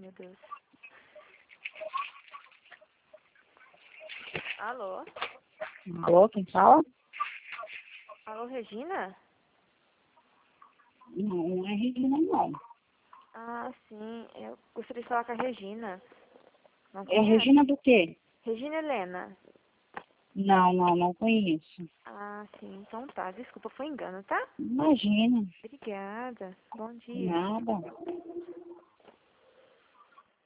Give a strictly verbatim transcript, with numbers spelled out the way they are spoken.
meu Deus. Alô? Alô, quem fala? Alô, Regina? Não, não é Regina, não. Ah, sim. Eu gostaria de falar com a Regina. Não É conhece? Regina do quê? Regina Helena. Não, não, não conheço. Ah, sim. Então tá. Desculpa, foi engano, tá? Imagina, Obrigada. Bom dia. nada.